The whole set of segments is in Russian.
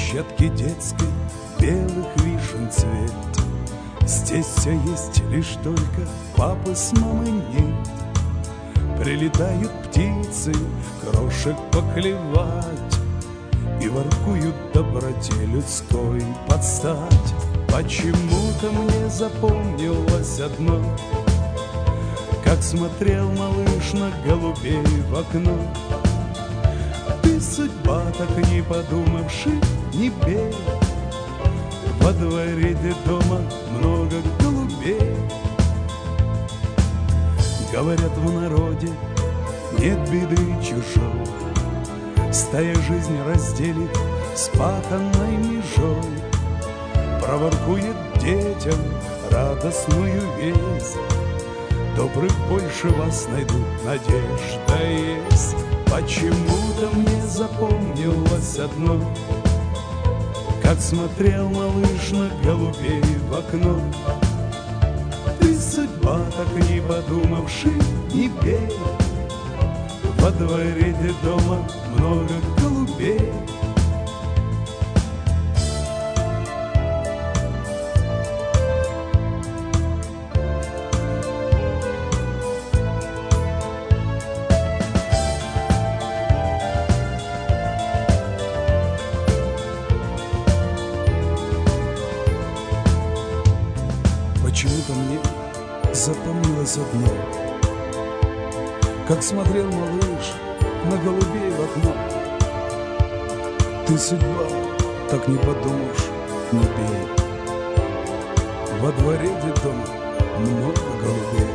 площадке детской белых вишен цвет. Здесь все есть, лишь только папы с мамой нет. Прилетают птицы крошек поклевать и воркуют доброте людской подстать. Почему-то мне запомнилось одно, как смотрел малыш на голубей в окно. Ты, судьба, так не подумавши, не бей. Во дворе детдома много голубей. Говорят в народе, нет беды чужой, стая жизнь разделит спаханной межой. Проворкует детям радостную весть: добрых больше вас найдут, надежда есть. Почему-то мне запомнилось одно, как смотрел малыш на голубей в окно. Ты, судьба, так не подумавши, не бей. Во дворе детдома много голубей. Почему-то мне запомнилось одно, как смотрел малыш на голубей в окно. Ты, судьба, так не подумаешь, не бей. Во дворе детдома много голубей.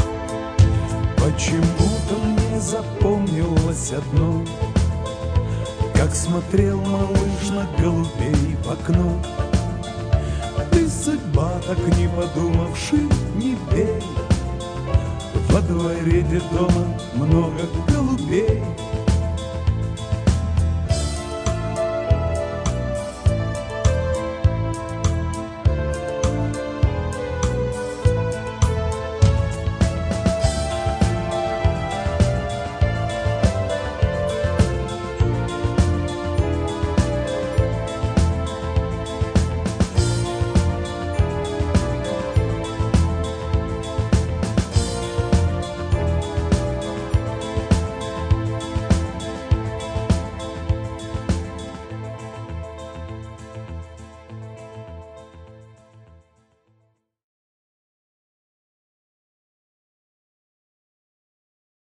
Почему-то мне запомнилось одно, как смотрел малыш на голубей в окно. Ты, судьба, так не подумавши, не бей. Во дворе детдома много голубей.